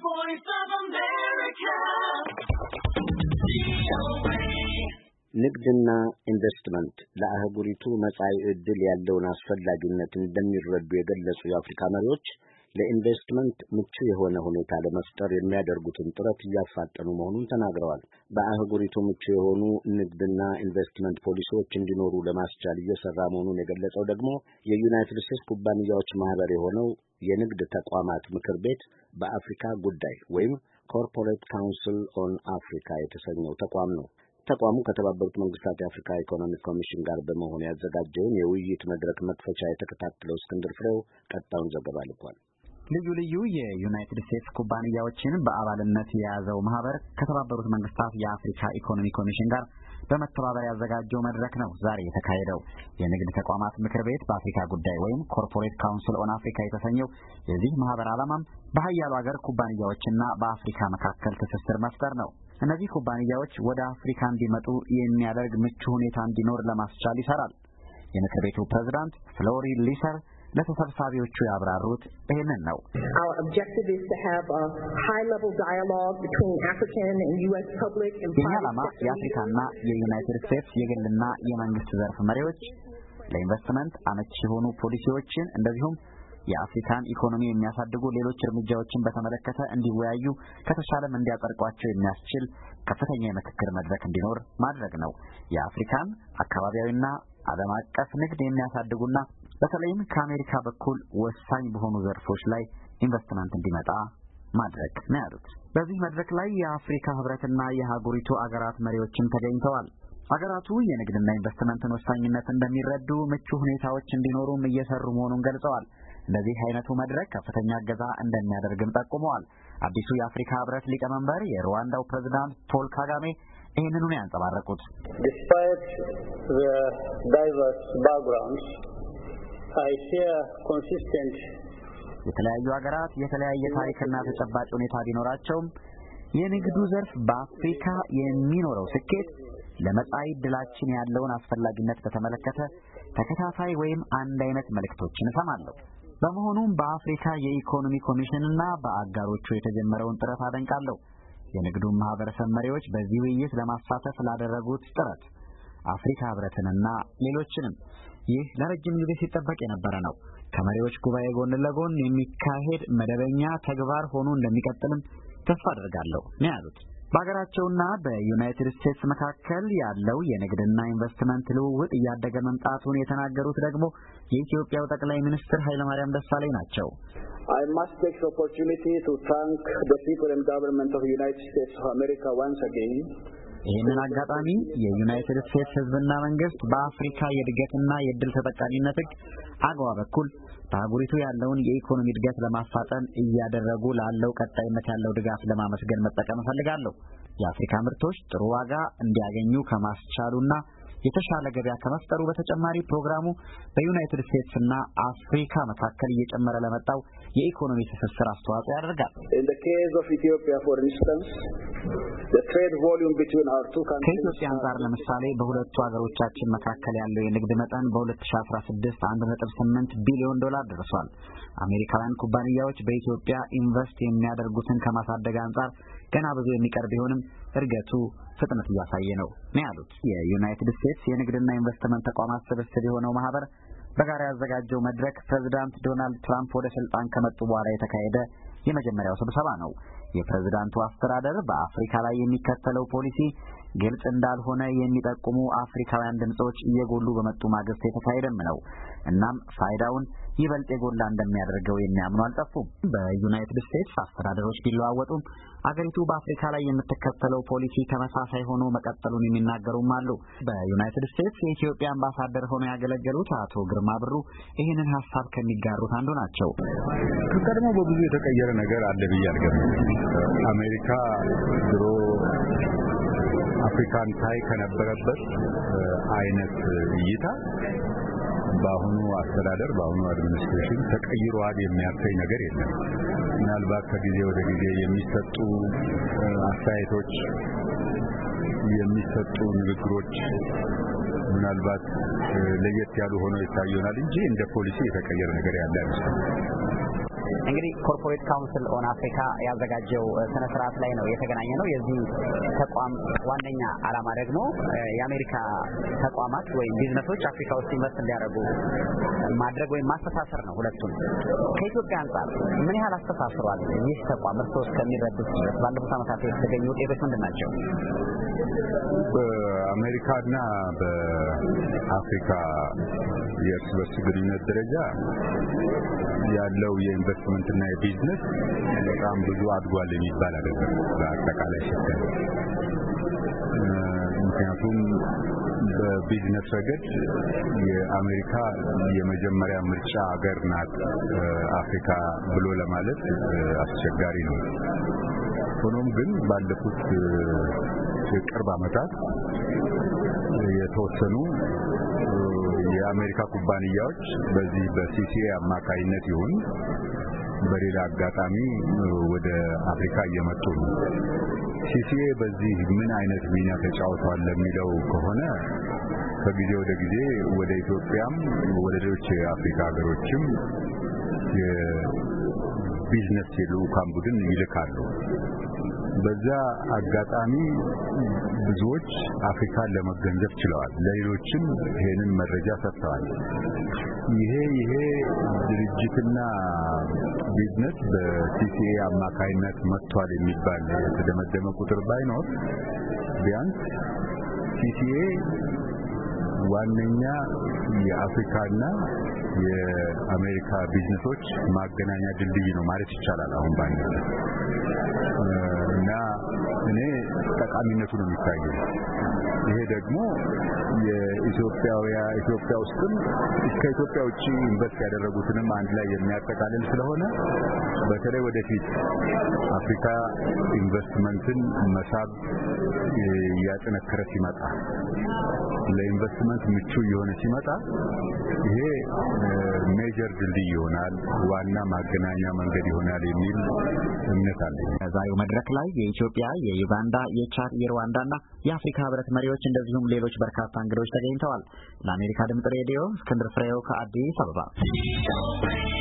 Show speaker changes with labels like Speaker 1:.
Speaker 1: voice of America.
Speaker 2: ንግድና ኢንቨስትመንት ለአህጉሪቱ መጻኢ ዕድል ያለውን አስፈላጊነት እንደሚረዱ የገለጹ የአፍሪካ መሪዎች ለኢንቨስትመንት ምቹ የሆነ ሁኔታ ለመፍጠር የሚያደርጉትን ጥረት እያፋጠኑ መሆኑን ተናግረዋል። በአህጉሪቱ ምቹ የሆኑ ንግድና ኢንቨስትመንት ፖሊሲዎች እንዲኖሩ ለማስቻል እየሰራ መሆኑን የገለጸው ደግሞ የዩናይትድ ስቴትስ ኩባንያዎች ማህበር የሆነው የንግድ ተቋማት ምክር ቤት በአፍሪካ ጉዳይ ወይም ኮርፖሬት ካውንስል ኦን አፍሪካ የተሰኘው ተቋም ነው። ተቋሙ ከተባበሩት መንግስታት የአፍሪካ ኢኮኖሚክ ኮሚሽን ጋር በመሆን ያዘጋጀውን የውይይት መድረክ መክፈቻ የተከታተለው እስክንድር ፍሬው ቀጣዩን ዘገባ ልኳል።
Speaker 3: ልዩ ልዩ የዩናይትድ ስቴትስ ኩባንያዎችን በአባልነት የያዘው ማህበር ከተባበሩት መንግስታት የአፍሪካ ኢኮኖሚ ኮሚሽን ጋር በመተባበር ያዘጋጀው መድረክ ነው ዛሬ የተካሄደው። የንግድ ተቋማት ምክር ቤት በአፍሪካ ጉዳይ ወይም ኮርፖሬት ካውንስል ኦን አፍሪካ የተሰኘው የዚህ ማህበር ዓላማም በሀያሉ ሀገር ኩባንያዎችና በአፍሪካ መካከል ትስስር መፍጠር ነው። እነዚህ ኩባንያዎች ወደ አፍሪካ እንዲመጡ የሚያደርግ ምቹ ሁኔታ እንዲኖር ለማስቻል ይሰራል። የምክር ቤቱ ፕሬዝዳንት ፍሎሪ ሊሰር ለተሰብሳቢዎቹ ያብራሩት ይህንን ነው። የኛ ዓላማ የአፍሪካና የዩናይትድ ስቴትስ የግልና የመንግስት ዘርፍ መሪዎች ለኢንቨስትመንት አመቺ የሆኑ ፖሊሲዎችን እንደዚሁም የአፍሪካን ኢኮኖሚ የሚያሳድጉ ሌሎች እርምጃዎችን በተመለከተ እንዲወያዩ ከተሻለም እንዲያጸድቋቸው የሚያስችል ከፍተኛ የምክክር መድረክ እንዲኖር ማድረግ ነው። የአፍሪካን አካባቢያዊና ዓለም አቀፍ ንግድ የሚያሳድጉና በተለይም ከአሜሪካ በኩል ወሳኝ በሆኑ ዘርፎች ላይ ኢንቨስትመንት እንዲመጣ ማድረግ ነው ያሉት። በዚህ መድረክ ላይ የአፍሪካ ህብረትና የአህጉሪቱ አገራት መሪዎችም ተገኝተዋል። አገራቱ የንግድና ኢንቨስትመንትን ወሳኝነት እንደሚረዱ ምቹ ሁኔታዎች እንዲኖሩም እየሰሩ መሆኑን ገልጸዋል። ለዚህ አይነቱ መድረክ ከፍተኛ እገዛ እንደሚያደርግም ጠቁመዋል። አዲሱ የአፍሪካ ህብረት ሊቀመንበር የሩዋንዳው ፕሬዝዳንት ፖል ካጋሜ ይህንኑ ነው ያንጸባረቁት።
Speaker 4: Despite the diverse backgrounds, I hear consistent
Speaker 3: የተለያዩ ሀገራት የተለያየ ታሪክና ተጨባጭ ሁኔታ ቢኖራቸውም የንግዱ ዘርፍ በአፍሪካ የሚኖረው ስኬት ለመጻኢ ዕድላችን ያለውን አስፈላጊነት በተመለከተ ተከታታይ ወይም አንድ አይነት መልእክቶችን እሰማለሁ። በመሆኑም በአፍሪካ የኢኮኖሚ ኮሚሽንና በአጋሮቹ የተጀመረውን ጥረት አደንቃለሁ። የንግዱን ማህበረሰብ መሪዎች በዚህ ውይይት ለማሳተፍ ላደረጉት ጥረት አፍሪካ ህብረትንና ሌሎችንም ይህ ለረጅም ጊዜ ሲጠበቅ የነበረ ነው። ከመሪዎች ጉባኤ ጎን ለጎን የሚካሄድ መደበኛ ተግባር ሆኖ እንደሚቀጥልም ተስፋ አደርጋለሁ ነው ያሉት። በሀገራቸውና በዩናይትድ ስቴትስ መካከል ያለው የንግድና ኢንቨስትመንት ልውውጥ እያደገ መምጣቱን የተናገሩት ደግሞ የኢትዮጵያው ጠቅላይ ሚኒስትር ኃይለማርያም ደሳለኝ ናቸው።
Speaker 4: I must take the opportunity to thank the people and government of the United States of America once again.
Speaker 3: ይህንን አጋጣሚ የዩናይትድ ስቴትስ ህዝብና መንግስት በአፍሪካ የእድገትና የእድል ተጠቃሚነት ህግ አግዋ በኩል በአህጉሪቱ ያለውን የኢኮኖሚ እድገት ለማፋጠን እያደረጉ ላለው ቀጣይነት ያለው ድጋፍ ለማመስገን መጠቀም እፈልጋለሁ። የአፍሪካ ምርቶች ጥሩ ዋጋ እንዲያገኙ ከማስቻሉና የተሻለ ገበያ ከመፍጠሩ በተጨማሪ ፕሮግራሙ በዩናይትድ ስቴትስ እና አፍሪካ መካከል እየጨመረ ለመጣው የኢኮኖሚ ትስስር አስተዋጽኦ ያደርጋል።
Speaker 4: In the case of Ethiopia, for instance, the trade volume between our two countries
Speaker 3: ከኢትዮጵያ አንጻር ለምሳሌ በሁለቱ ሀገሮቻችን መካከል ያለው የንግድ መጠን በ2016 $1.8 ቢሊዮን ደርሷል። አሜሪካውያን ኩባንያዎች በኢትዮጵያ ኢንቨስት የሚያደርጉትን ከማሳደግ አንጻር ገና ብዙ የሚቀር ቢሆንም እድገቱ ፍጥነት እያሳየ ነው ያሉት። የዩናይትድ ስቴትስ የንግድና ኢንቨስትመንት ተቋማት ስብስብ የሆነው ማህበር በጋራ ያዘጋጀው መድረክ ፕሬዝዳንት ዶናልድ ትራምፕ ወደ ስልጣን ከመጡ በኋላ የተካሄደ የመጀመሪያው ስብሰባ ነው። የፕሬዝዳንቱ አስተዳደር በአፍሪካ ላይ የሚከተለው ፖሊሲ ግልጽ እንዳልሆነ የሚጠቁሙ አፍሪካውያን ድምጾች እየጎሉ በመጡ ማግስት የተካሄደም ነው። እናም ፋይዳውን ይበልጥ የጎላ እንደሚያደርገው የሚያምኑ አልጠፉም። በዩናይትድ ስቴትስ አስተዳደሮች ቢለዋወጡም አገሪቱ በአፍሪካ ላይ የምትከተለው ፖሊሲ ተመሳሳይ ሆኖ መቀጠሉን የሚናገሩም አሉ። በዩናይትድ ስቴትስ የኢትዮጵያ አምባሳደር ሆነው ያገለገሉት አቶ ግርማ ብሩ ይህንን ሀሳብ ከሚጋሩት አንዱ ናቸው።
Speaker 5: ከቀድሞ በብዙ የተቀየረ ነገር አለ ብዬ አልገምትም። አሜሪካ ድሮ አፍሪካን ታይ ከነበረበት አይነት እይታ በአሁኑ አስተዳደር በአሁኑ አድሚኒስትሬሽን ተቀይሯል የሚያሳይ ነገር የለም። ምናልባት ከጊዜ ወደ ጊዜ የሚሰጡ አስተያየቶች የሚሰጡ ንግግሮች ምናልባት ለየት ያሉ ሆነው ይታዩናል እንጂ እንደ ፖሊሲ የተቀየረ ነገር ያለ አይመስልም።
Speaker 3: እንግዲህ ኮርፖሬት ካውንስል ኦን አፍሪካ ያዘጋጀው ስነ ስርዓት ላይ ነው የተገናኘ ነው። የዚህ ተቋም ዋነኛ ዓላማ ደግሞ የአሜሪካ ተቋማት ወይም ቢዝነሶች አፍሪካ ውስጥ ኢንቨስት እንዲያደርጉ ማድረግ ወይም ማስተሳሰር ነው። ሁለቱም ከኢትዮጵያ አንጻር ምን ያህል አስተሳስሯል ይህ ተቋም? እርስዎ እስከሚረዱት ድረስ ባለፉት ዓመታት የተገኙ ውጤቶች ምንድን ናቸው?
Speaker 5: በአሜሪካና በአፍሪካ የእርስ በርስ ግንኙነት ደረጃ ያለው የኢንቨስትመንትና የቢዝነስ በጣም ብዙ አድጓል የሚባል አይደለም በአጠቃላይ ሲታይ። ምክንያቱም በቢዝነስ ረገድ የአሜሪካ የመጀመሪያ ምርጫ ሀገር ናት አፍሪካ ብሎ ለማለት አስቸጋሪ ነው። ሆኖም ግን ባለፉት የቅርብ ዓመታት የተወሰኑ የአሜሪካ ኩባንያዎች በዚህ በሲሲኤ አማካይነት ይሁን በሌላ አጋጣሚ ወደ አፍሪካ እየመጡ ነው። ሲሲኤ በዚህ ምን አይነት ሚና ተጫውቷል ለሚለው ከሆነ ከጊዜ ወደ ጊዜ ወደ ኢትዮጵያም ወደ ሌሎች የአፍሪካ ሀገሮችም የቢዝነስ የልዑካን ቡድን ይልካሉ። በዛ አጋጣሚ ብዙዎች አፍሪካን ለመገንዘብ ችለዋል። ለሌሎችም ይሄንን መረጃ ሰጥተዋል። ይሄ ድርጅትና ቢዝነስ በሲሲኤ አማካይነት መጥቷል የሚባል የተደመደመ ቁጥር ባይኖር ቢያንስ ሲሲኤ ዋነኛ የአፍሪካና የአሜሪካ ቢዝነሶች ማገናኛ ድልድይ ነው ማለት ይቻላል አሁን ባለው እና እኔ ጠቃሚነቱ ነው የሚታየው። ይሄ ደግሞ ኢትዮጵያ ውስጥም ከኢትዮጵያ ውጪ ኢንቨስት ያደረጉትንም አንድ ላይ የሚያጠቃልል ስለሆነ በተለይ ወደፊት አፍሪካ ኢንቨስትመንትን መሳብ ያጠነከረ ሲመጣ ለኢንቨስትመንት ምቹ የሆነ ሲመጣ ይሄ ሜጀር ድልድይ ይሆናል፣ ዋና ማገናኛ መንገድ ይሆናል የሚል እምነት አለኝ።
Speaker 3: በዛሬው መድረክ ላይ የኢትዮጵያ፣ የዩጋንዳ፣ የቻድ፣ የሩዋንዳና የአፍሪካ ህብረት መሪዎች እንደዚሁም ሌሎች በርካታ እንግዶች ተገኝተዋል። ለአሜሪካ ድምጽ ሬዲዮ እስክንድር ፍሬው ከአዲስ አበባ